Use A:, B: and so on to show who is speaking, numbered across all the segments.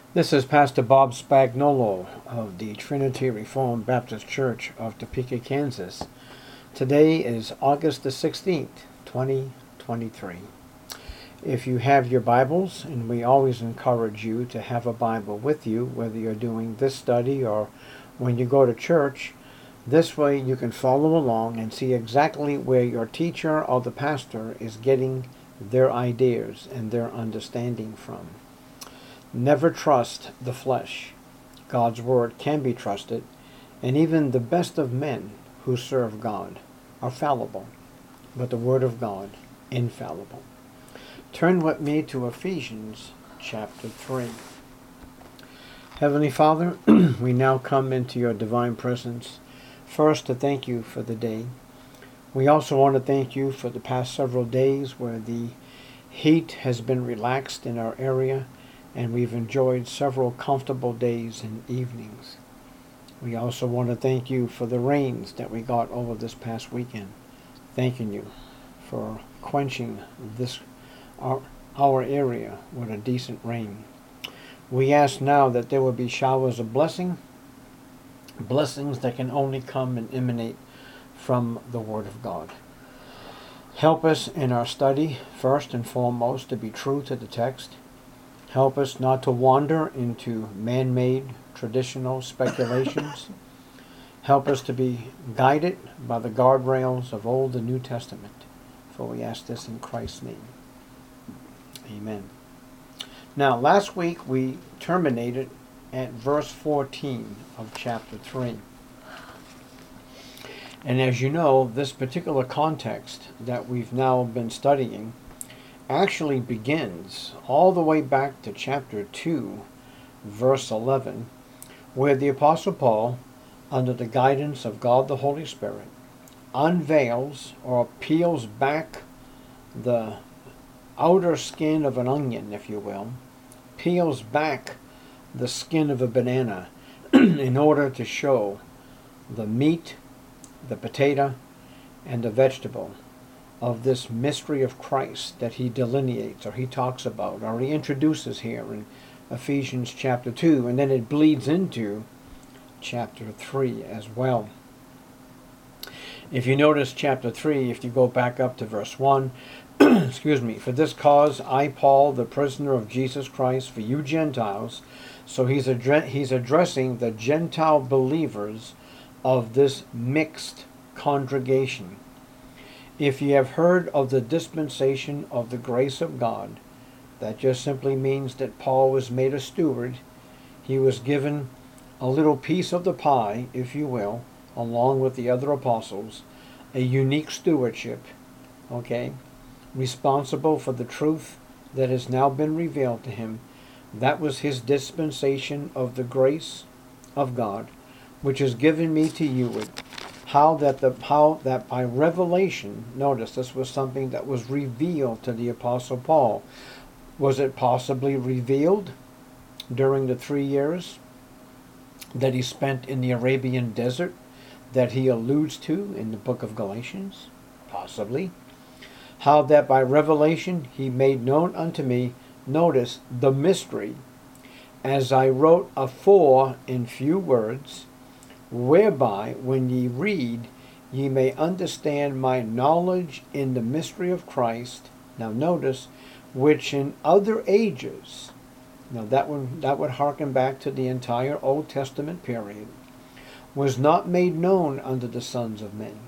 A: This is Pastor Bob Spagnolo of the Trinity Reformed Baptist Church of Topeka, Kansas. Today is August the 16th, 2023. If you have your Bibles, and we always encourage you to have a Bible with you, whether you're doing this study or when you go to church, this way you can follow along and see exactly where your teacher or the pastor is getting their ideas and their understanding from. Never trust the flesh. God's word can be trusted, and even the best of men who serve God are fallible, but the word of God infallible. Turn with me to Ephesians chapter 3. Heavenly Father, we now come into your divine presence, first to thank you for the day. We also want to thank you for the past several days where the heat has been relaxed in our area, and we've enjoyed several comfortable days and evenings. We also want to thank you for the rains that we got over this past weekend. Thanking you for quenching our area with a decent rain. We ask now that there will be showers of blessings that can only come and emanate from the Word of God. Help us in our study, first and foremost, to be true to the text. Help us not to wander into man-made traditional speculations. Help us to be guided by the guardrails of Old and New Testament. For we ask this in Christ's name. Amen. Now, last week we terminated at verse 14 of chapter 3. And as you know, this particular context that we've now been studying actually begins all the way back to chapter 2, verse 11, where the Apostle Paul, under the guidance of God the Holy Spirit, unveils or peels back the outer skin of an onion, if you will, peels back the skin of a banana in order to show the meat, the potato, and the vegetable of this mystery of Christ that he delineates or he talks about or he introduces here in Ephesians chapter 2, and then it bleeds into chapter 3 as well. If you notice chapter 3, if you go back up to verse 1, excuse me, for this cause I, Paul, the prisoner of Jesus Christ, for you Gentiles. So he's addressing the Gentile believers of this mixed congregation. If ye have heard of the dispensation of the grace of God, that just simply means that Paul was made a steward. He was given a little piece of the pie, if you will, along with the other apostles, a unique stewardship, responsible for the truth that has now been revealed to him. That was his dispensation of the grace of God, which is given me to you with how that by revelation, notice this was something that was revealed to the Apostle Paul. Was it possibly revealed during the 3 years that he spent in the Arabian desert that he alludes to in the book of Galatians? Possibly. How that by revelation he made known unto me, notice, the mystery, as I wrote afore in few words, whereby, when ye read, ye may understand my knowledge in the mystery of Christ. Now notice, which in other ages, now that would harken back to the entire Old Testament period, was not made known unto the sons of men.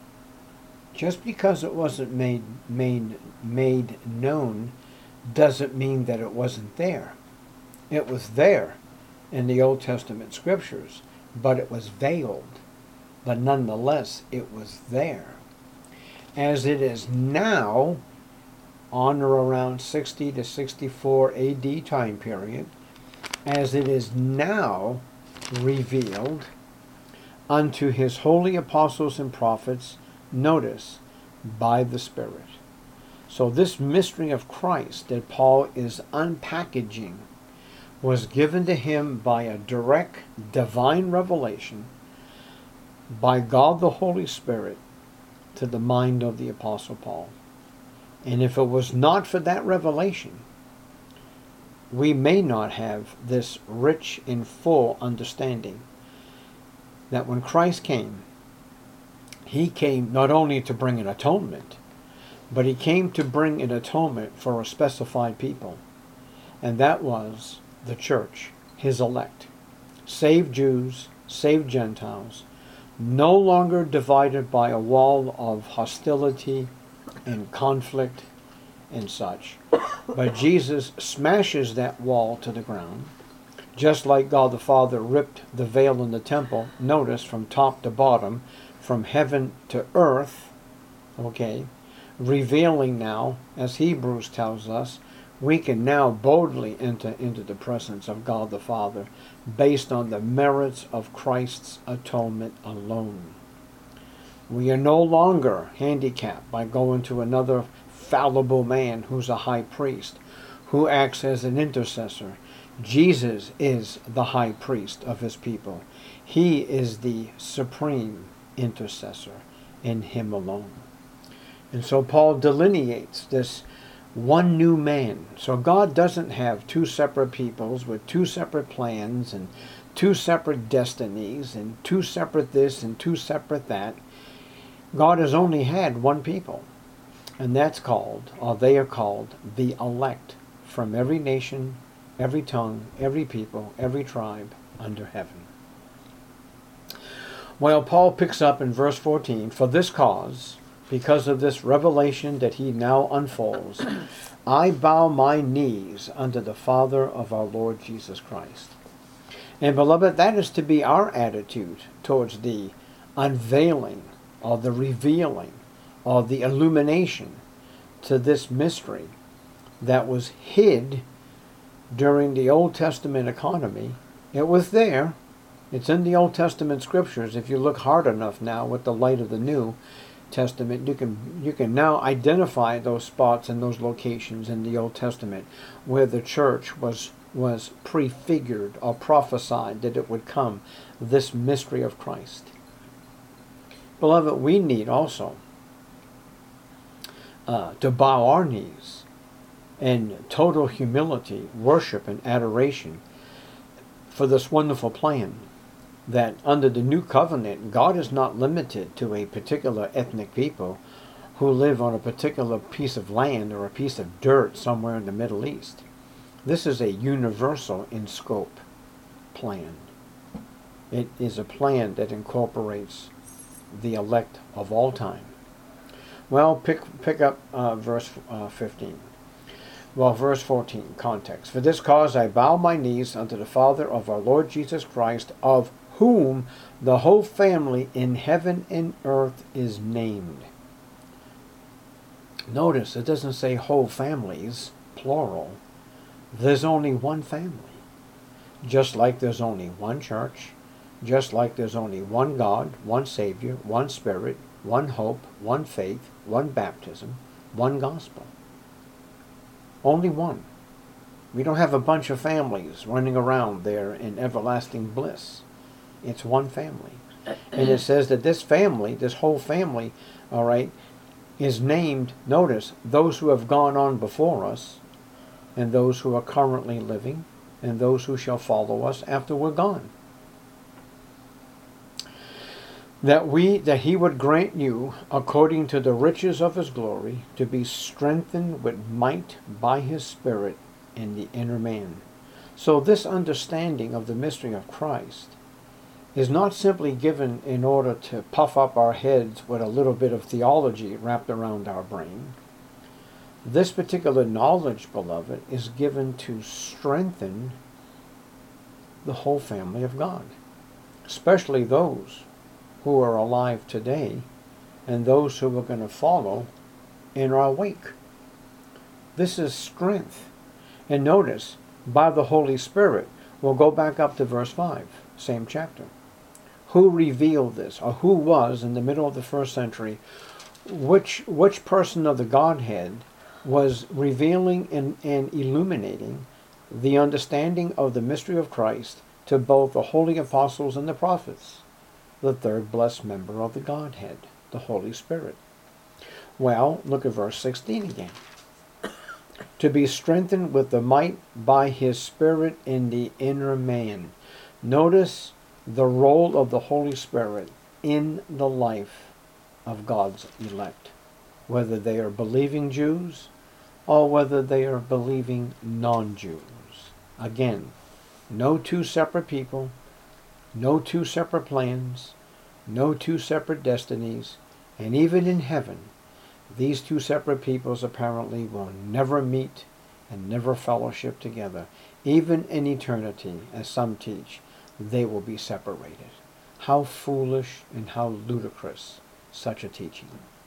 A: Just because it wasn't made known doesn't mean that it wasn't there. It was there in the Old Testament scriptures, but it was veiled. But nonetheless, it was there. As it is now, on or around 60 to 64 AD time period, as it is now revealed unto his holy apostles and prophets, notice, by the Spirit. So this mystery of Christ that Paul is unpackaging was given to him by a direct divine revelation by God the Holy Spirit to the mind of the Apostle Paul. And if it was not for that revelation, we may not have this rich and full understanding that when Christ came, he came not only to bring an atonement, but he came to bring an atonement for a specified people. And that was the church, his elect. Saved Jews, saved Gentiles, no longer divided by a wall of hostility and conflict and such. But Jesus smashes that wall to the ground, just like God the Father ripped the veil in the temple, notice, from top to bottom, from heaven to earth, okay, revealing now, as Hebrews tells us, we can now boldly enter into the presence of God the Father based on the merits of Christ's atonement alone. We are no longer handicapped by going to another fallible man who's a high priest, who acts as an intercessor. Jesus is the high priest of his people. He is the supreme intercessor, in him alone. And so Paul delineates this one new man. So God doesn't have two separate peoples with two separate plans and two separate destinies and two separate this and two separate that. God has only had one people, and that's called, or they are called, the elect from every nation, every tongue, every people, every tribe under heaven. Well, Paul picks up in verse 14, for this cause, because of this revelation that he now unfolds, I bow my knees unto the Father of our Lord Jesus Christ. And beloved, that is to be our attitude towards the unveiling or the revealing or the illumination to this mystery that was hid during the Old Testament economy. It was there. It's in the Old Testament scriptures. If you look hard enough now with the light of the New Testament, you can now identify those spots and those locations in the Old Testament where the church was prefigured or prophesied that it would come, this mystery of Christ. Beloved, we need also to bow our knees in total humility, worship, and adoration for this wonderful plan that under the new covenant, God is not limited to a particular ethnic people who live on a particular piece of land or a piece of dirt somewhere in the Middle East. This is a universal in scope plan. It is a plan that incorporates the elect of all time. Well, pick up verse 15. Well, verse 14, context. For this cause I bow my knees unto the Father of our Lord Jesus Christ, of whom the whole family in heaven and earth is named. Notice it doesn't say whole families, plural. There's only one family. Just like there's only one church, just like there's only one God, one Savior, one Spirit, one hope, one faith, one baptism, one gospel. Only one. We don't have a bunch of families running around there in everlasting bliss. It's one family. And it says that this family, this whole family, all right, is named, notice, those who have gone on before us, and those who are currently living, and those who shall follow us after we're gone. That he would grant you, according to the riches of his glory, to be strengthened with might by his Spirit in the inner man. So this understanding of the mystery of Christ is not simply given in order to puff up our heads with a little bit of theology wrapped around our brain. This particular knowledge, beloved, is given to strengthen the whole family of God, especially those who are alive today and those who are going to follow in our wake. This is strength. And notice, by the Holy Spirit, we'll go back up to verse 5, same chapter. Who revealed this, or who was, in the middle of the first century, which person of the Godhead was revealing and illuminating the understanding of the mystery of Christ to both the holy apostles and the prophets? The third blessed member of the Godhead, the Holy Spirit. Well, look at verse 16 again. to be strengthened with the might by his Spirit in the inner man. Notice the role of the Holy Spirit in the life of God's elect, whether they are believing Jews or whether they are believing non-Jews. Again, no two separate people, no two separate plans, no two separate destinies, and even in heaven, these two separate peoples apparently will never meet and never fellowship together. Even in eternity, as some teach, they will be separated. How foolish and how ludicrous such a teaching.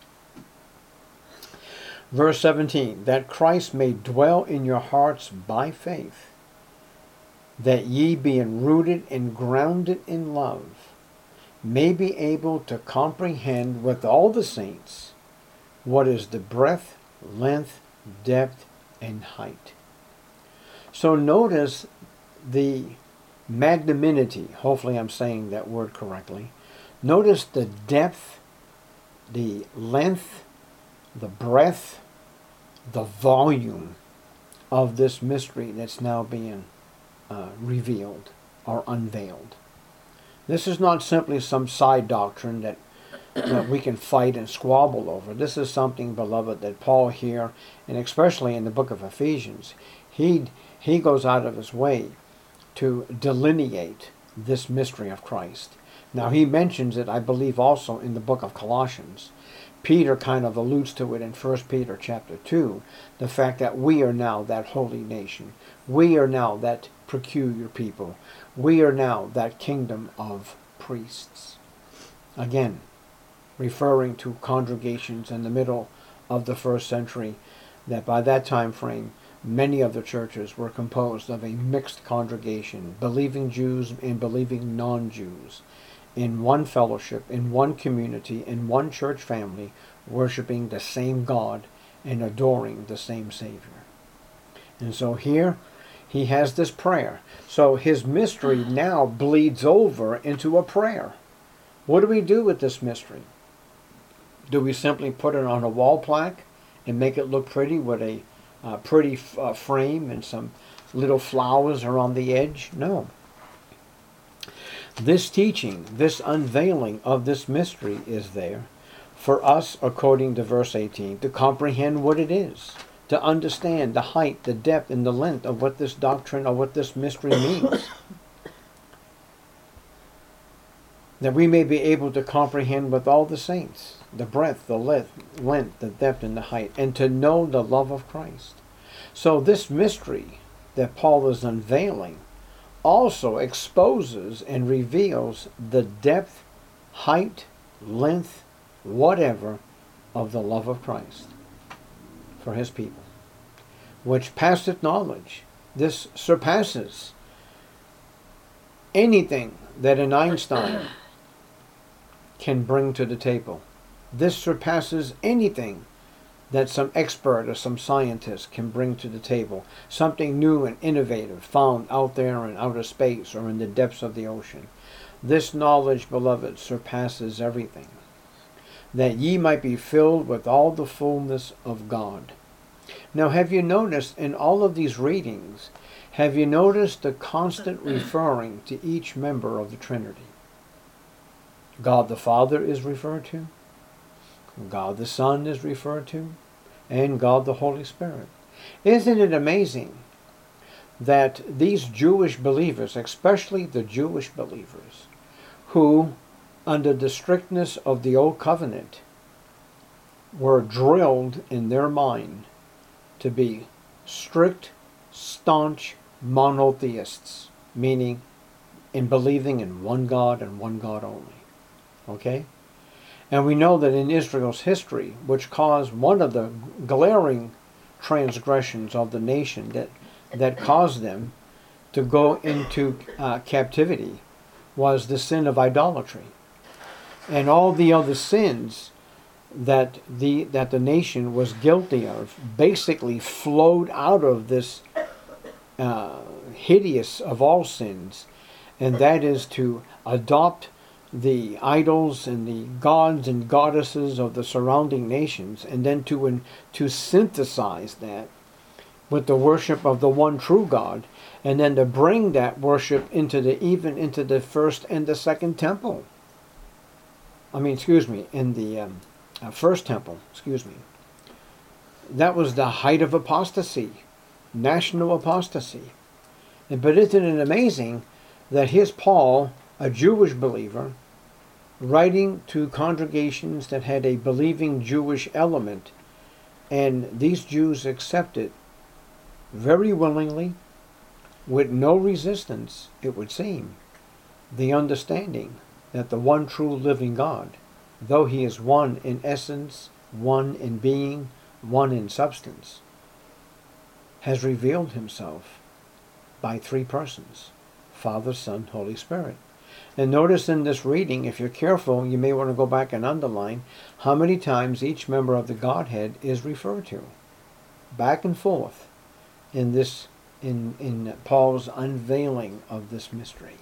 A: Verse 17, that Christ may dwell in your hearts by faith, that ye being rooted and grounded in love, may be able to comprehend with all the saints what is the breadth, length, depth, and height. So notice the magnanimity, hopefully I'm saying that word correctly. Notice the depth, the length, the breadth, the volume of this mystery that's now being revealed or unveiled. This is not simply some side doctrine that we can fight and squabble over. This is something, beloved, that Paul here, and especially in the book of Ephesians, he goes out of his way to delineate this mystery of Christ. Now he mentions it, I believe, also in the book of Colossians. Peter kind of alludes to it in 1 Peter chapter 2, the fact that we are now that holy nation. We are now that peculiar people. We are now that kingdom of priests. Again, referring to congregations in the middle of the first century, that by that time frame, many of the churches were composed of a mixed congregation, believing Jews and believing non-Jews, in one fellowship, in one community, in one church family, worshiping the same God and adoring the same Savior. And so here, he has this prayer. So his mystery now bleeds over into a prayer. What do we do with this mystery? Do we simply put it on a wall plaque and make it look pretty with a pretty frame and some little flowers around the edge? No. This teaching, this unveiling of this mystery is there for us, according to verse 18, to comprehend what it is, to understand the height, the depth, and the length of what this doctrine or what this mystery means. That we may be able to comprehend with all the saints the breadth, the length, the depth, and the height, and to know the love of Christ. So this mystery that Paul is unveiling also exposes and reveals the depth, height, length, whatever, of the love of Christ for his people, which passeth knowledge. This surpasses anything that an Einstein can bring to the table. This surpasses anything that some expert or some scientist can bring to the table. Something new and innovative found out there in outer space or in the depths of the ocean. This knowledge, beloved, surpasses everything, that ye might be filled with all the fullness of God. Now, have you noticed in all of these readings, have you noticed the constant referring to each member of the Trinity? God the Father is referred to, God the Son is referred to, and God the Holy Spirit. Isn't it amazing that these Jewish believers, especially the Jewish believers, who, under the strictness of the Old Covenant, were drilled in their mind to be strict, staunch monotheists, meaning in believing in one God and one God only. Okay? And we know that in Israel's history, which caused one of the glaring transgressions of the nation that caused them to go into captivity, was the sin of idolatry. And all the other sins that the nation was guilty of basically flowed out of this hideous of all sins, and that is to adopt the idols and the gods and goddesses of the surrounding nations, and then to synthesize that with the worship of the one true God, and then to bring that worship into the first and the second temple. In the first temple, That was the height of apostasy, national apostasy. But isn't it amazing that here's Paul, a Jewish believer, writing to congregations that had a believing Jewish element, and these Jews accepted very willingly, with no resistance, it would seem, the understanding that the one true living God, though he is one in essence, one in being, one in substance, has revealed himself by three persons, Father, Son, Holy Spirit. And notice in this reading, if you're careful, you may want to go back and underline how many times each member of the Godhead is referred to, back and forth, in Paul's unveiling of this mystery.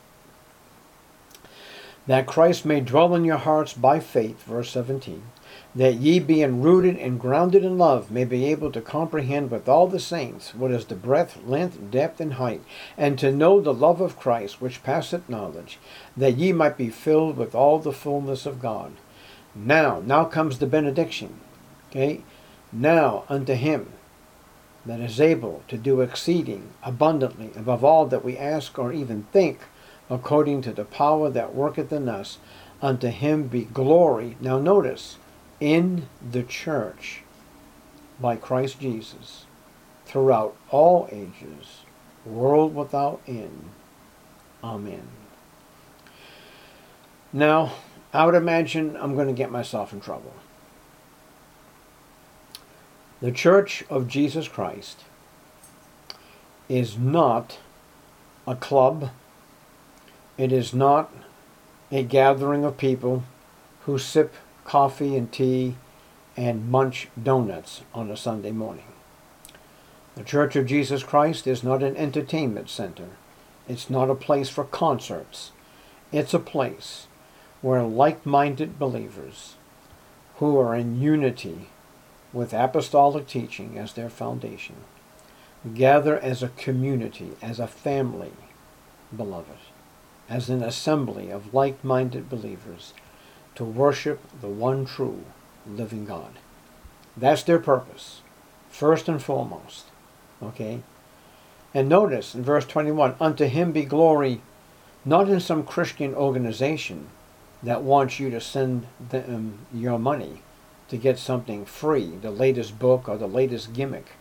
A: That Christ may dwell in your hearts by faith, verse 17, that ye being rooted and grounded in love may be able to comprehend with all the saints what is the breadth, length, depth, and height, and to know the love of Christ which passeth knowledge, that ye might be filled with all the fullness of God. Now comes the benediction. Okay? Now unto him that is able to do exceeding abundantly above all that we ask or even think, according to the power that worketh in us, unto him be glory. Now notice, in the church, by Christ Jesus, throughout all ages, world without end. Amen. Now, I would imagine I'm going to get myself in trouble. The Church of Jesus Christ is not a club. It is not a gathering of people who sip coffee and tea and munch donuts on a Sunday morning. The Church of Jesus Christ is not an entertainment center. It's not a place for concerts. It's a place where like-minded believers who are in unity with apostolic teaching as their foundation gather as a community, as a family, beloved, as an assembly of like-minded believers to worship the one true living God. That's their purpose, first and foremost. Okay? And notice in verse 21, unto him be glory, not in some Christian organization that wants you to send them your money to get something free, the latest book or the latest gimmick.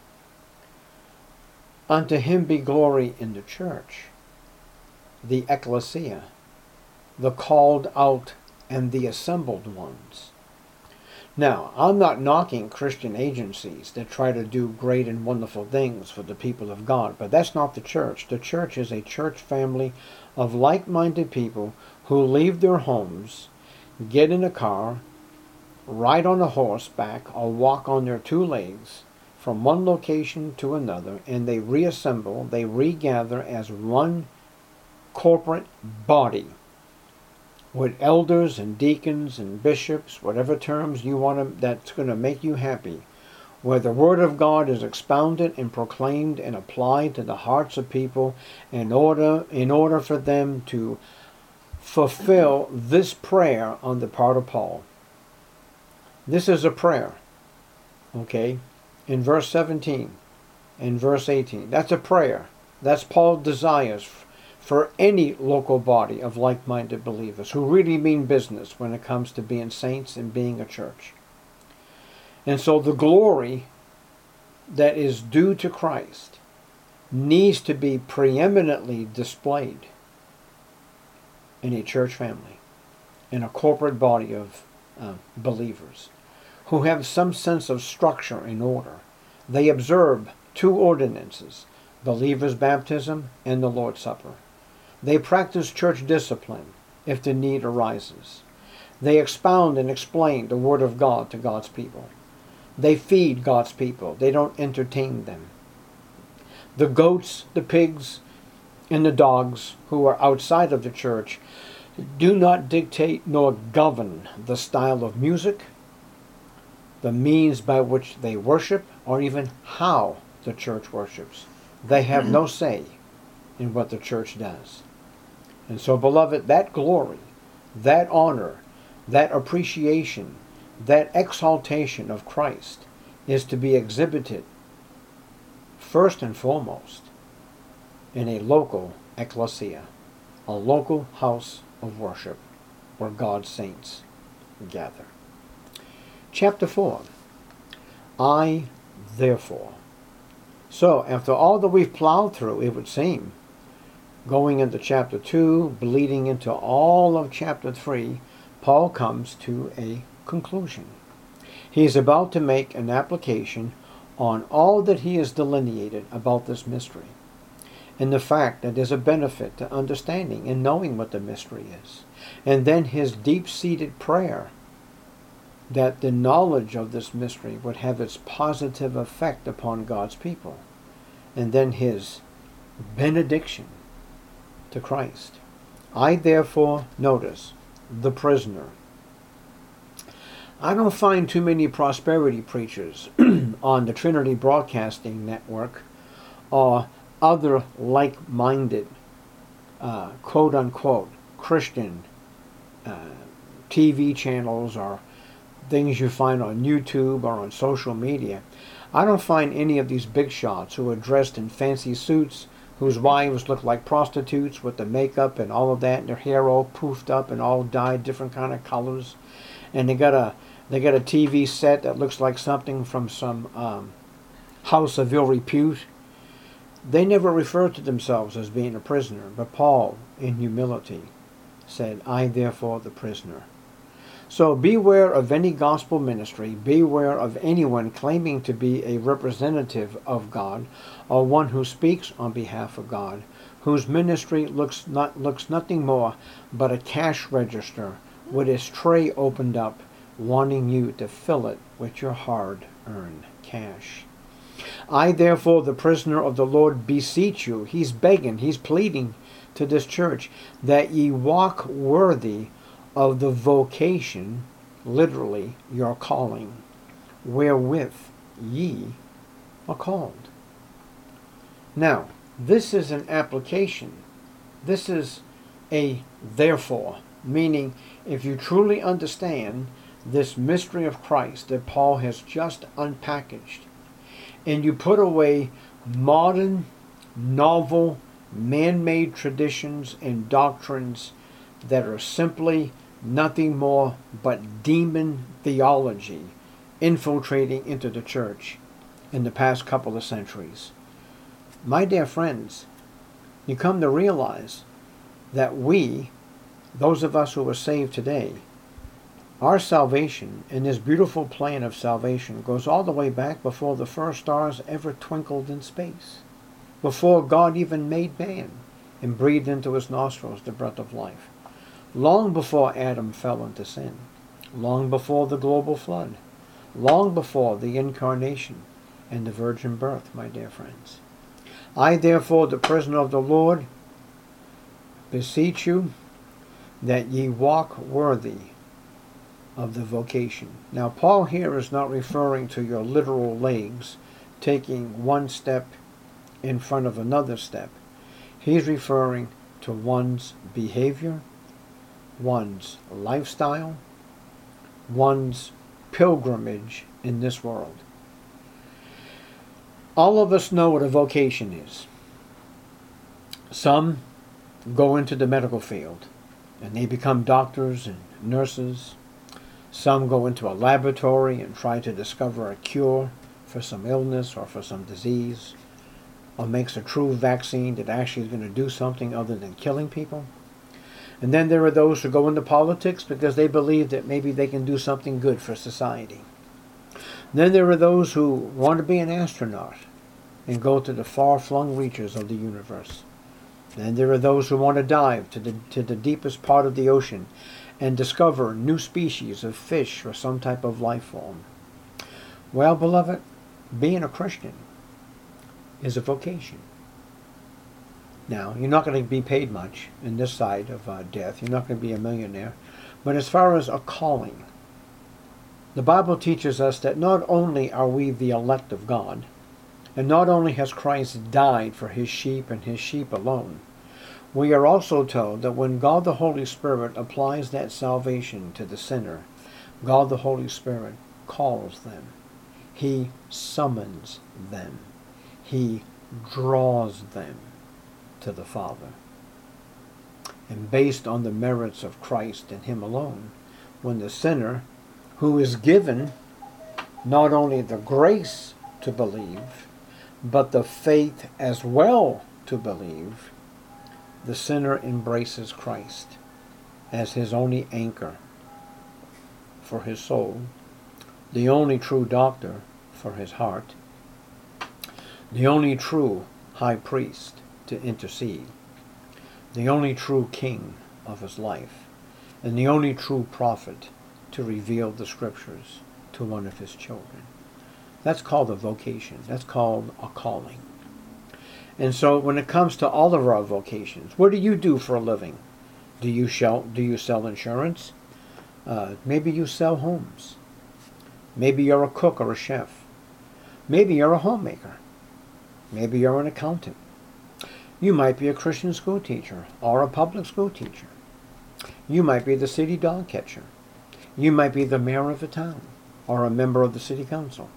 A: Unto him be glory in the church, the ecclesia, the called out and the assembled ones. Now, I'm not knocking Christian agencies that try to do great and wonderful things for the people of God, but that's not the church. The church is a church family of like-minded people who leave their homes, get in a car, ride on a horseback, or walk on their two legs from one location to another, and they reassemble, they regather as one corporate body with elders and deacons and bishops, whatever terms you want that's going to make you happy, where the Word of God is expounded and proclaimed and applied to the hearts of people in order for them to fulfill this prayer on the part of Paul. This is a prayer, okay, in verse 17 and verse 18. That's a prayer. That's Paul's desires for any local body of like-minded believers who really mean business when it comes to being saints and being a church. And so the glory that is due to Christ needs to be preeminently displayed in a church family, in a corporate body of believers who have some sense of structure and order. They observe two ordinances, believers' baptism and the Lord's Supper. They practice church discipline if the need arises. They expound and explain the Word of God to God's people. They feed God's people. They don't entertain them. The goats, the pigs, and the dogs who are outside of the church do not dictate nor govern the style of music, the means by which they worship, or even how the church worships. They have no say in what the church does. And so, beloved, that glory, that honor, that appreciation, that exaltation of Christ is to be exhibited first and foremost in a local ecclesia, a local house of worship where God's saints gather. Chapter 4. I, therefore. So, after all that we've plowed through, it would seem, going into chapter 2, bleeding into all of chapter 3, Paul comes to a conclusion. He is about to make an application on all that he has delineated about this mystery, and the fact that there's a benefit to understanding and knowing what the mystery is. And then his deep-seated prayer that the knowledge of this mystery would have its positive effect upon God's people. And then his benediction to Christ. I therefore, notice, the prisoner. I don't find too many prosperity preachers on the Trinity Broadcasting Network or other like-minded, quote-unquote, Christian TV channels or things you find on YouTube or on social media. I don't find any of these big shots who are dressed in fancy suits, whose wives look like prostitutes with the makeup and all of that, and their hair all poofed up and all dyed different kind of colors, and they got a TV set that looks like something from some house of ill repute. They never referred to themselves as being a prisoner, but Paul, in humility, said, I therefore the prisoner. So beware of any gospel ministry, beware of anyone claiming to be a representative of God, or one who speaks on behalf of God, whose ministry looks nothing more but a cash register with its tray opened up, wanting you to fill it with your hard-earned cash. I, therefore, the prisoner of the Lord, beseech you, he's begging, he's pleading to this church, that ye walk worthy of the vocation, literally your calling, wherewith ye are called. Now, this is an application. This is a therefore, meaning if you truly understand this mystery of Christ that Paul has just unpackaged, and you put away modern, novel, man-made traditions and doctrines that are simply nothing more but demon theology infiltrating into the church in the past couple of centuries. My dear friends, you come to realize that we, those of us who are saved today, our salvation and this beautiful plan of salvation goes all the way back before the first stars ever twinkled in space, before God even made man and breathed into his nostrils the breath of life, long before Adam fell into sin, long before the global flood, long before the incarnation and the virgin birth, my dear friends. I, therefore, the prisoner of the Lord, beseech you that ye walk worthy of the vocation. Now, Paul here is not referring to your literal legs taking one step in front of another step. He's referring to one's behavior, one's lifestyle, one's pilgrimage in this world. All of us know what a vocation is. Some go into the medical field and they become doctors and nurses. Some go into a laboratory and try to discover a cure for some illness or for some disease, or makes a true vaccine that actually is going to do something other than killing people. And then there are those who go into politics because they believe that maybe they can do something good for society. Then there are those who want to be an astronaut and go to the far-flung reaches of the universe. Then there are those who want to dive to the deepest part of the ocean and discover new species of fish or some type of life form. Well, beloved, being a Christian is a vocation. Now, you're not going to be paid much in this side of death. You're not going to be a millionaire. But as far as a calling, the Bible teaches us that not only are we the elect of God, And not only has Christ died for his sheep and his sheep alone, we are also told that when God the Holy Spirit applies that salvation to the sinner, God the Holy Spirit calls them. He summons them. He draws them to the Father. And based on the merits of Christ and him alone, when the sinner, who is given not only the grace to believe, but the faith as well to believe, the sinner embraces Christ as his only anchor for his soul, the only true doctor for his heart, the only true high priest to intercede, the only true king of his life, and the only true prophet to reveal the scriptures to one of his children. That's called a vocation. That's called a calling. And so when it comes to all of our vocations, what do you do for a living? Do you sell insurance? Maybe you sell homes. Maybe you're a cook or a chef. Maybe you're a homemaker. Maybe you're an accountant. You might be a Christian school teacher or a public school teacher. You might be the city dog catcher. You might be the mayor of a town or a member of the city council.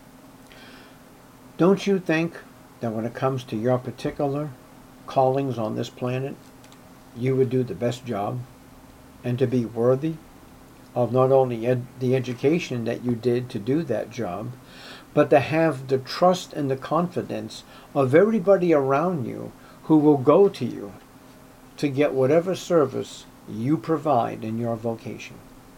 A: Don't you think that when it comes to your particular callings on this planet, you would do the best job, and to be worthy of not only the education that you did to do that job, but to have the trust and the confidence of everybody around you who will go to you to get whatever service you provide in your vocation?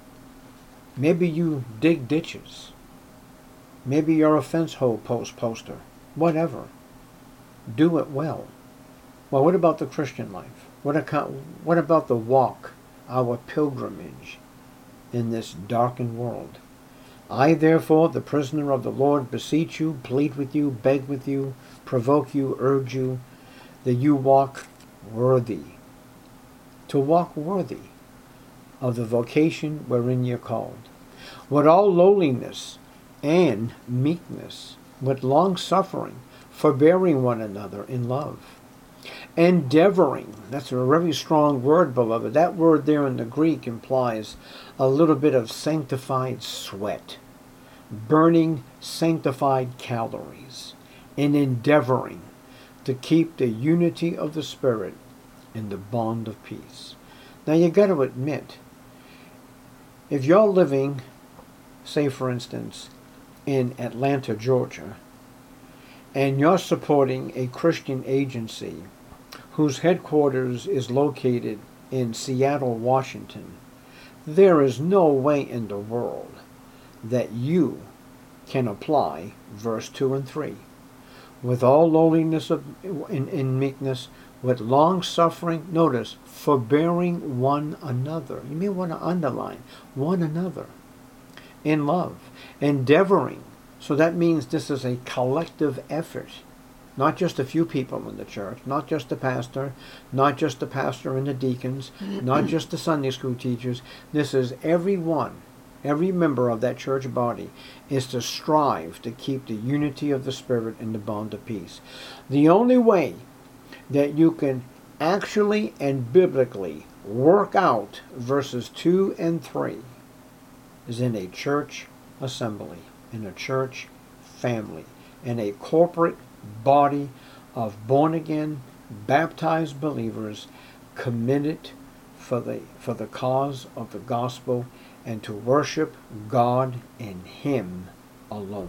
A: Maybe you dig ditches. Maybe you're a fence hole poster. Whatever. Do it well. Well, what about the Christian life? What about the walk, our pilgrimage in this darkened world? I, therefore, the prisoner of the Lord, beseech you, plead with you, beg with you, provoke you, urge you, that you walk worthy. To walk worthy of the vocation wherein you're called. With all lowliness and meekness, with long-suffering, forbearing one another in love. Endeavoring, that's a very strong word, beloved. That word there in the Greek implies a little bit of sanctified sweat, burning sanctified calories, in endeavoring to keep the unity of the Spirit in the bond of peace. Now you got to admit, if you're living, say for instance, in Atlanta, Georgia, and you're supporting a Christian agency whose headquarters is located in Seattle, Washington, there is no way in the world that you can apply verse 2 and 3. With all lowliness in meekness, with long suffering, notice, forbearing one another. You may want to underline one another in love, endeavoring. So that means this is a collective effort. Not just a few people in the church, not just the pastor, not just the pastor and the deacons, not just the Sunday school teachers. This is everyone, every member of that church body is to strive to keep the unity of the Spirit in the bond of peace. The only way that you can actually and biblically work out verses 2 and 3 is in a church assembly, in a church family, in a corporate body of born-again, baptized believers committed for the cause of the gospel and to worship God and Him alone.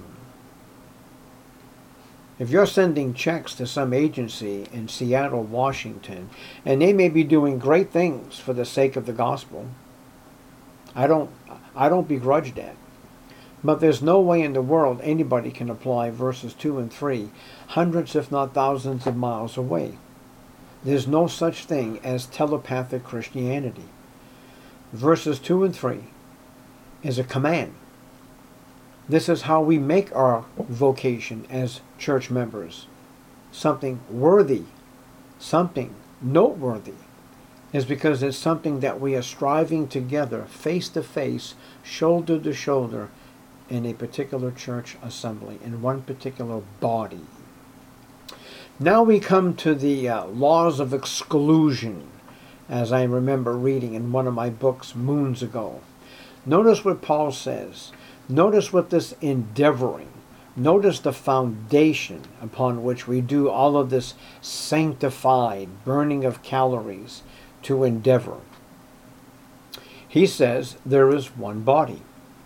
A: If you're sending checks to some agency in Seattle, Washington, and they may be doing great things for the sake of the gospel, I don't begrudge that. But there's no way in the world anybody can apply verses 2 and 3 hundreds if not thousands of miles away. There's no such thing as telepathic Christianity. Verses 2 and 3 is a command. This is how we make our vocation as church members something worthy, something noteworthy, is because it's something that we are striving together, face to face, shoulder to shoulder, in a particular church assembly, in one particular body. Now we come to the laws of exclusion, as I remember reading in one of my books moons ago. Notice what Paul says. Notice what this endeavoring. Notice the foundation upon which we do all of this sanctified burning of calories to endeavor. He says there is one body.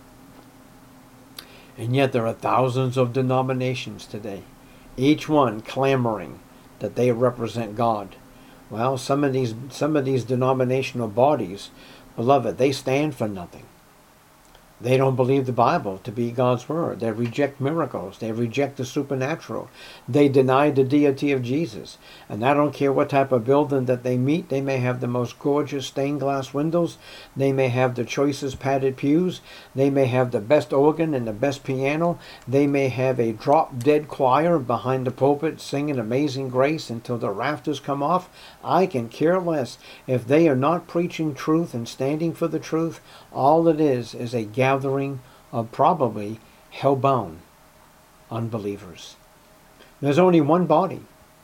A: And yet there are thousands of denominations today, each one clamoring that they represent God. Well, some of these denominational bodies, beloved, they stand for nothing. They don't believe the Bible to be God's word. They reject miracles. They reject the supernatural. They deny the deity of Jesus. And I don't care what type of building that they meet. They may have the most gorgeous stained glass windows. They may have the choicest padded pews. They may have the best organ and the best piano. They may have a drop-dead choir behind the pulpit singing Amazing Grace until the rafters come off. I can care less. If they are not preaching truth and standing for the truth, all it is a gathering of probably hell-bound unbelievers. There's only one body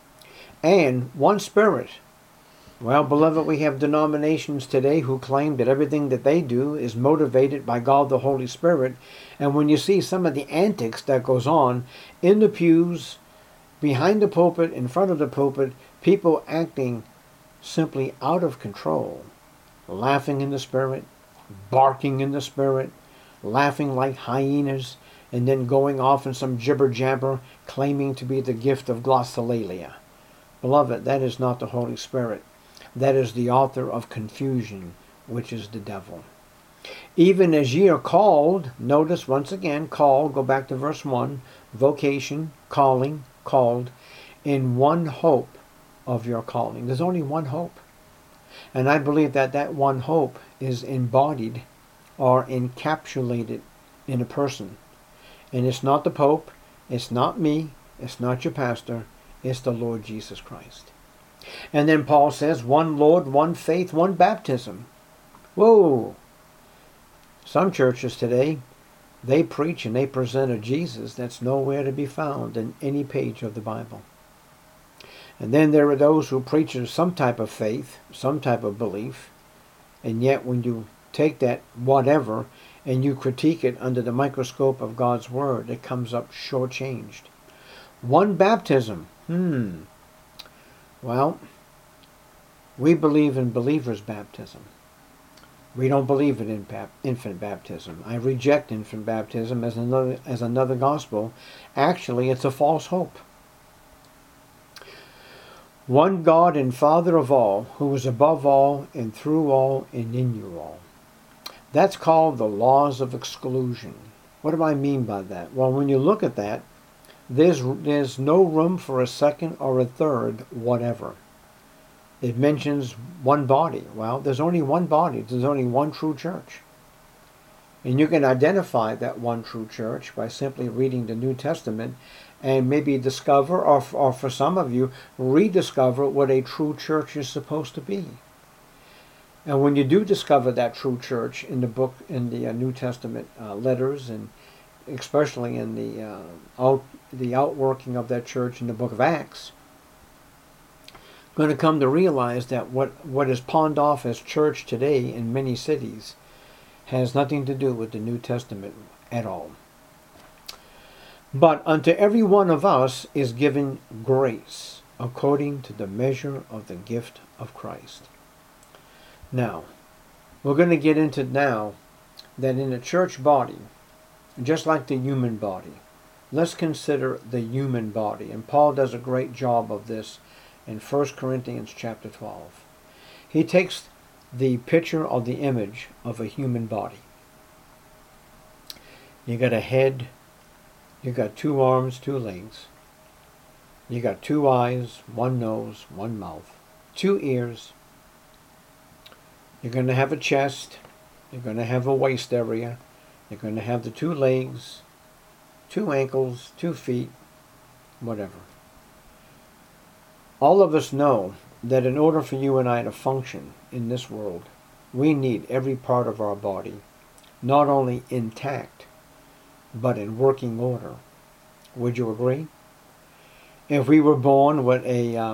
A: and one spirit. Well, beloved, we have denominations today who claim that everything that they do is motivated by God the Holy Spirit. And when you see some of the antics that goes on in the pews, behind the pulpit, in front of the pulpit, people acting simply out of control, laughing in the Spirit, barking in the Spirit, laughing like hyenas, and then going off in some jibber-jabber, claiming to be the gift of glossolalia. Beloved, that is not the Holy Spirit. That is the author of confusion, which is the devil. Even as ye are called, notice once again, called, go back to verse 1, vocation, calling, called, in one hope of your calling. There's only one hope. And I believe that that one hope is embodied or encapsulated in a person. And it's not the Pope, it's not me, it's not your pastor, it's the Lord Jesus Christ. And then Paul says, one Lord, one faith, one baptism. Whoa! Some churches today, they preach and they present a Jesus that's nowhere to be found in any page of the Bible. And then there are those who preach some type of faith, some type of belief, and yet when you take that whatever and you critique it under the microscope of God's Word, it comes up shortchanged. One baptism. Well, we believe in believer's baptism. We don't believe in infant baptism. I reject infant baptism as another gospel. Actually, it's a false hope. One God and Father of all, who is above all and through all and in you all. That's called the laws of exclusion. What do I mean by that? Well, when you look at that, there's no room for a second or a third whatever. It mentions one body. Well, there's only one body. There's only one true church. And you can identify that one true church by simply reading the New Testament and maybe discover, or for some of you, rediscover what a true church is supposed to be. And when you do discover that true church in the book, in the New Testament letters, and especially in the outworking of that church in the book of Acts, going to come to realize that what is pawned off as church today in many cities has nothing to do with the New Testament at all. But unto every one of us is given grace according to the measure of the gift of Christ. Now, we're going to get into now that in the church body, just like the human body, let's consider the human body. And Paul does a great job of this in 1 Corinthians chapter 12. He takes the picture or the image of a human body. You got a head, you got 2 arms, 2 legs, you got 2 eyes, 1 nose, 1 mouth, 2 ears. You're going to have a chest, you're going to have a waist area, you're going to have the 2 legs, 2 ankles, 2 feet, whatever. All of us know that in order for you and I to function in this world, we need every part of our body, not only intact, but in working order. Would you agree? If we were born with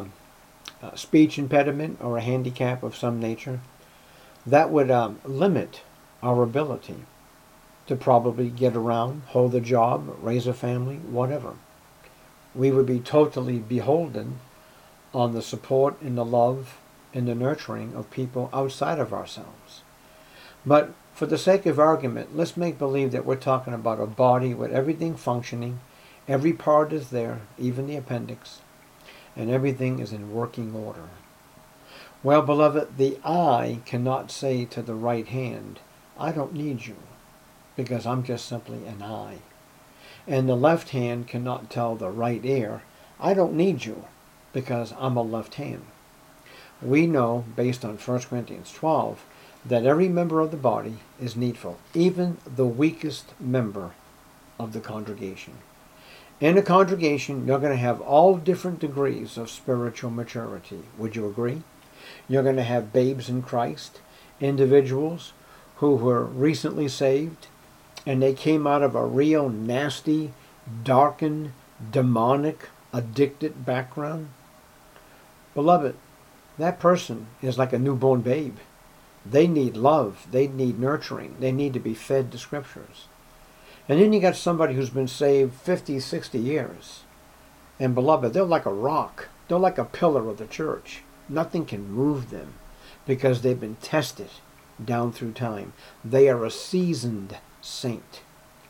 A: a speech impediment or a handicap of some nature, that would limit our ability to probably get around, hold a job, raise a family, whatever. We would be totally beholden on the support and the love and the nurturing of people outside of ourselves. But for the sake of argument, let's make believe that we're talking about a body with everything functioning, every part is there, even the appendix, and everything is in working order. Well, beloved, the eye cannot say to the right hand, I don't need you, because I'm just simply an eye. And the left hand cannot tell the right ear, I don't need you, because I'm a left hand. We know, based on 1 Corinthians 12, that every member of the body is needful, even the weakest member of the congregation. In a congregation, you're going to have all different degrees of spiritual maturity. Would you agree? You're going to have babes in Christ, individuals who were recently saved, and they came out of a real nasty, darkened, demonic, addicted background. Beloved, that person is like a newborn babe. They need love. They need nurturing. They need to be fed the scriptures. And then you got somebody who's been saved 50, 60 years. And beloved, they're like a rock. They're like a pillar of the church. Nothing can move them because they've been tested down through time. They are a seasoned saint.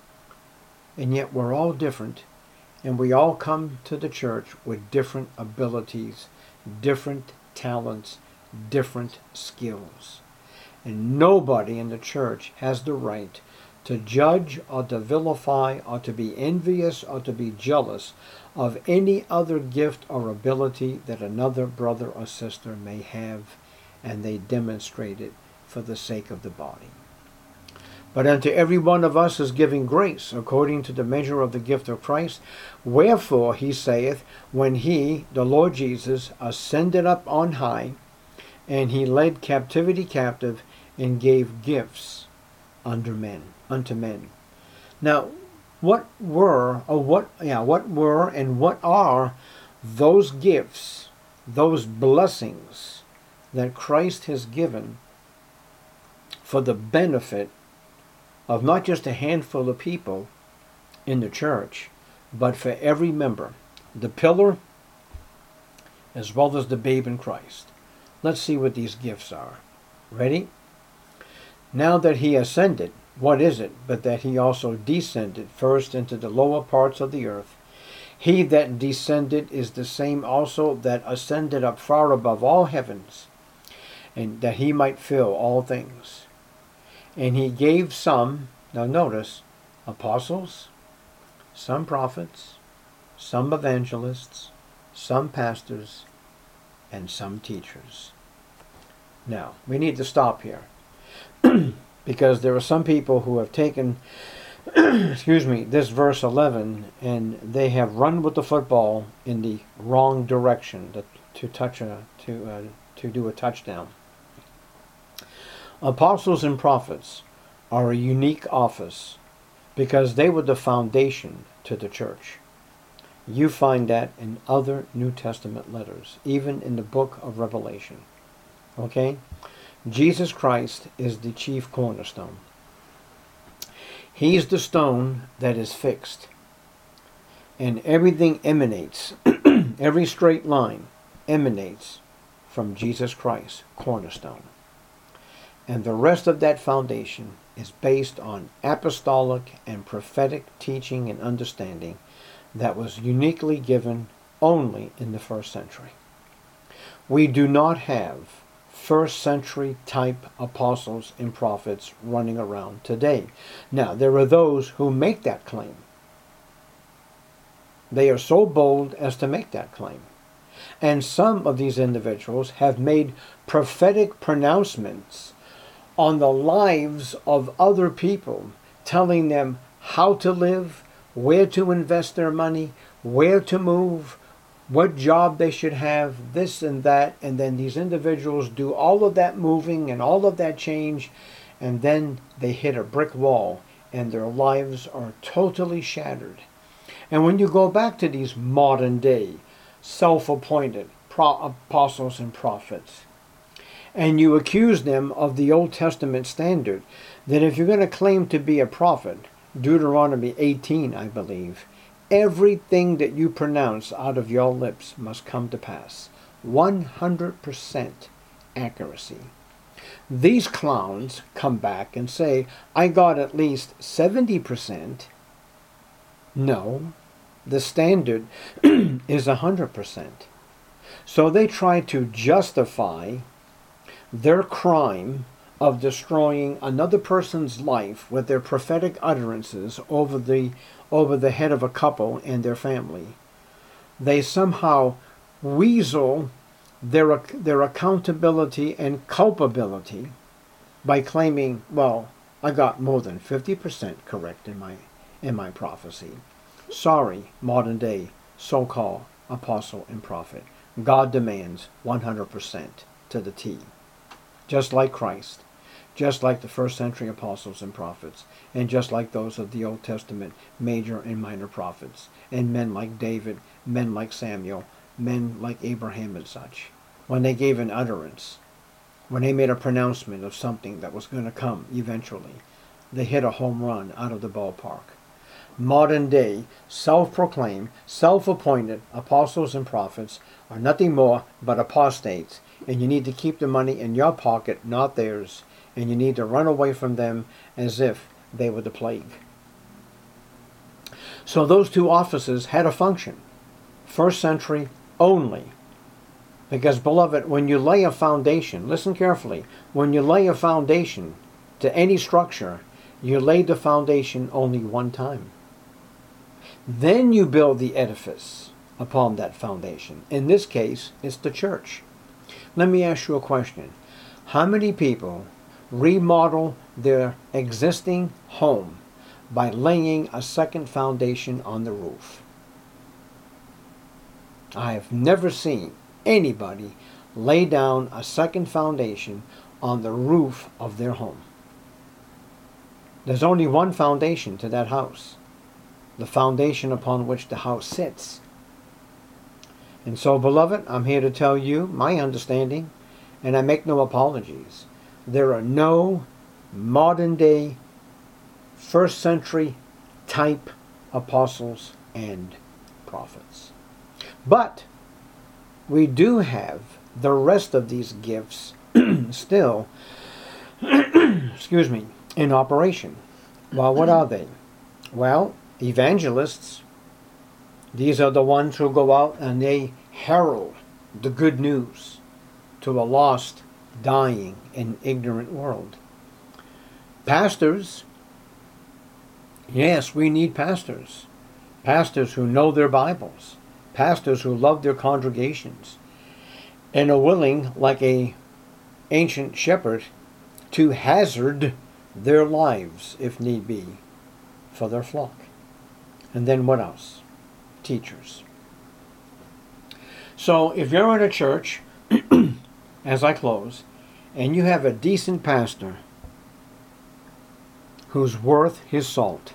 A: And yet we're all different, and we all come to the church with different abilities, different talents, different skills. And nobody in the church has the right to judge or to vilify or to be envious or to be jealous of any other gift or ability that another brother or sister may have, and they demonstrate it for the sake of the body. But unto every one of us is given grace, according to the measure of the gift of Christ. Wherefore, he saith, when he, the Lord Jesus, ascended up on high, and he led captivity captive, and gave gifts unto men. Now, what were and what are those gifts, those blessings that Christ has given for the benefit of not just a handful of people in the church, but for every member, the pillar as well as the babe in Christ? Let's see what these gifts are. Ready? Now that he ascended, what is it but that he also descended first into the lower parts of the earth? He that descended is the same also that ascended up far above all heavens, and that he might fill all things. And he gave some, now notice, apostles, some prophets, some evangelists, some pastors, and some teachers. Now, we need to stop here. Because there are some people who have taken, this verse 11, and they have run with the football in the wrong direction to do a touchdown. Apostles and prophets are a unique office because they were the foundation to the church. You find that in other New Testament letters, even in the book of Revelation. Okay? Jesus Christ is the chief cornerstone. He's the stone that is fixed. And everything emanates, every straight line emanates from Jesus Christ, cornerstone. And the rest of that foundation is based on apostolic and prophetic teaching and understanding that was uniquely given only in the first century. We do not have first century type apostles and prophets running around today. Now, there are those who make that claim. They are so bold as to make that claim. And some of these individuals have made prophetic pronouncements on the lives of other people, telling them how to live, where to invest their money, where to move, what job they should have, this and that, and then these individuals do all of that moving and all of that change, and then they hit a brick wall, and their lives are totally shattered. And when you go back to these modern day self-appointed apostles and prophets. And you accuse them of the Old Testament standard that if you're going to claim to be a prophet, Deuteronomy 18, I believe, everything that you pronounce out of your lips must come to pass. 100% accuracy. These clowns come back and say, I got at least 70%. No, the standard is 100%. So they try to justify their crime of destroying another person's life with their prophetic utterances over the head of a couple and their family. They somehow weasel their accountability and culpability by claiming, well, I got more than 50% correct in my prophecy. Sorry, modern day so-called apostle and prophet. God demands 100% to the T. Just like Christ, just like the first century apostles and prophets, and just like those of the Old Testament major and minor prophets, and men like David, men like Samuel, men like Abraham and such. When they gave an utterance, when they made a pronouncement of something that was going to come eventually, they hit a home run out of the ballpark. Modern day, self-proclaimed, self-appointed apostles and prophets are nothing more but apostates, and you need to keep the money in your pocket, not theirs, and you need to run away from them as if they were the plague. So those two offices had a function. First century only. Because, beloved, when you lay a foundation, listen carefully, when you lay a foundation to any structure, you lay the foundation only one time. Then you build the edifice upon that foundation. In this case, it's the church. Let me ask you a question. How many people remodel their existing home by laying a second foundation on the roof? I have never seen anybody lay down a second foundation on the roof of their home. There's only one foundation to that house, the foundation upon which the house sits. And so, beloved, I'm here to tell you my understanding, and I make no apologies. There are no modern-day, first-century type apostles and prophets. But we do have the rest of these gifts still, excuse me, in operation. Well, what are they? Well, evangelists. These are the ones who go out and they herald the good news to a lost, dying, and ignorant world. Pastors. Yes, we need pastors. Pastors who know their Bibles. Pastors who love their congregations and are willing, like an ancient shepherd, to hazard their lives, if need be, for their flock. And then what else? Teachers. So if you're in a church, as I close, and you have a decent pastor who's worth his salt,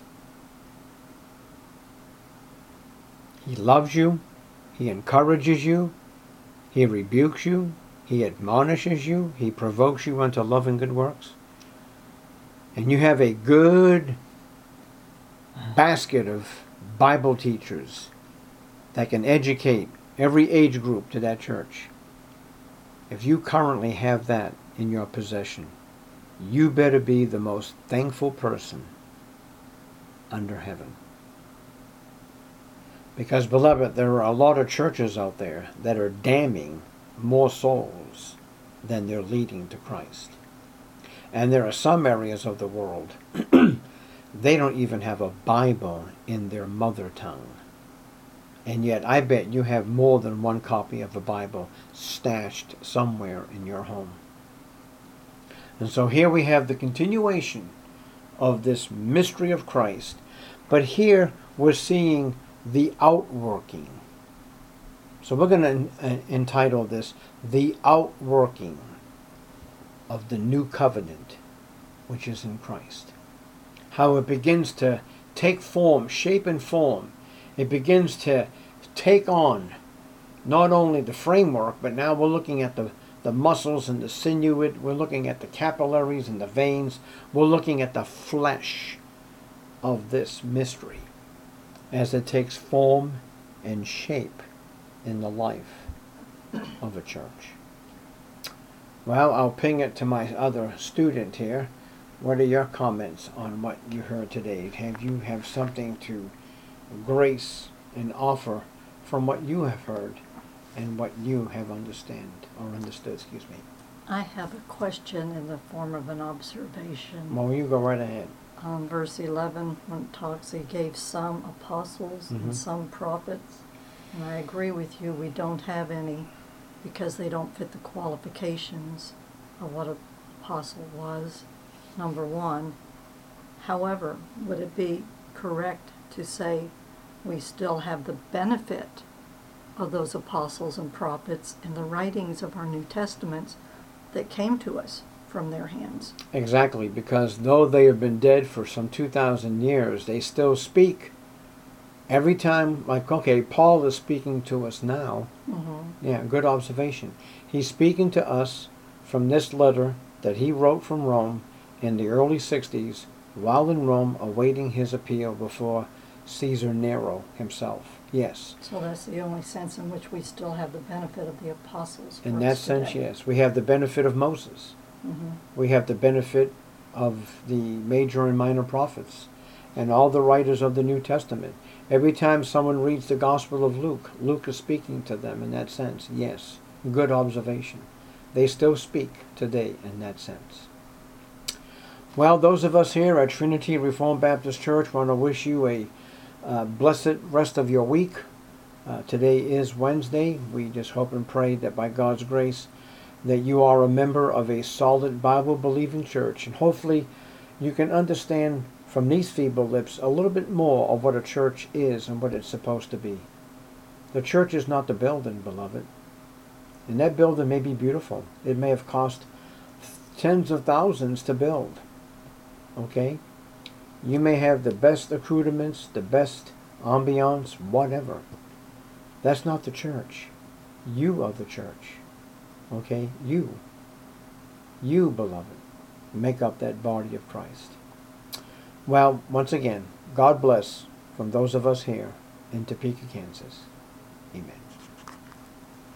A: he loves you, he encourages you, he rebukes you, he admonishes you, he provokes you unto love and good works, and you have a good basket of Bible teachers that can educate every age group to that church. If you currently have that in your possession, you better be the most thankful person under heaven. Because, beloved, there are a lot of churches out there that are damning more souls than they're leading to Christ. And there are some areas of the world, they don't even have a Bible in their mother tongue. And yet, I bet you have more than one copy of the Bible stashed somewhere in your home. And so here we have the continuation of this mystery of Christ. But here we're seeing the outworking. So we're going to entitle this, The Outworking of the New Covenant, which is in Christ. How it begins to take form, shape and form. It begins to take on not only the framework, but now we're looking at the muscles and the sinew. We're looking at the capillaries and the veins. We're looking at the flesh of this mystery as it takes form and shape in the life of a church. Well, I'll ping it to my other student here. What are your comments on what you heard today? Have you have something to grace and offer from what you have heard and what you have understood, excuse me?
B: I have a question in the form of an observation.
A: Well, you go right ahead.
B: Verse 11, when it talks, he gave some apostles
A: Mhm.
B: and some prophets. And I agree with you, we don't have any because they don't fit the qualifications of what an apostle was, number one. However, would it be correct to say we still have the benefit of those apostles and prophets in the writings of our New Testaments that came to us from their hands?
A: Exactly, because though they have been dead for some 2,000 years, they still speak. Every time, like, okay, Paul is speaking to us now.
B: Mm-hmm.
A: Yeah, good observation. He's speaking to us from this letter that he wrote from Rome in the early 60s, while in Rome awaiting his appeal before Caesar Nero himself. Yes.
B: So that's the only sense in which we still have the benefit of the apostles.
A: In
B: for
A: that
B: us
A: sense,
B: today.
A: yes. We have the benefit of Moses.
B: Mm-hmm.
A: We have the benefit of the major and minor prophets and all the writers of the New Testament. Every time someone reads the Gospel of Luke, Luke is speaking to them in that sense. Yes, good observation. They still speak today in that sense. Well, those of us here at Trinity Reformed Baptist Church want to wish you a blessed rest of your week. Today is Wednesday. We just hope and pray that by God's grace that you are a member of a solid Bible-believing church, and hopefully you can understand from these feeble lips a little bit more of what a church is and what it's supposed to be. The church is not the building, beloved. And that building may be beautiful. It may have cost tens of thousands to build. Okay? You may have the best accoutrements, the best ambiance, whatever. That's not the church. You are the church. Okay? You, beloved, make up that body of Christ. Well, once again, God bless from those of us here in Topeka, Kansas. Amen.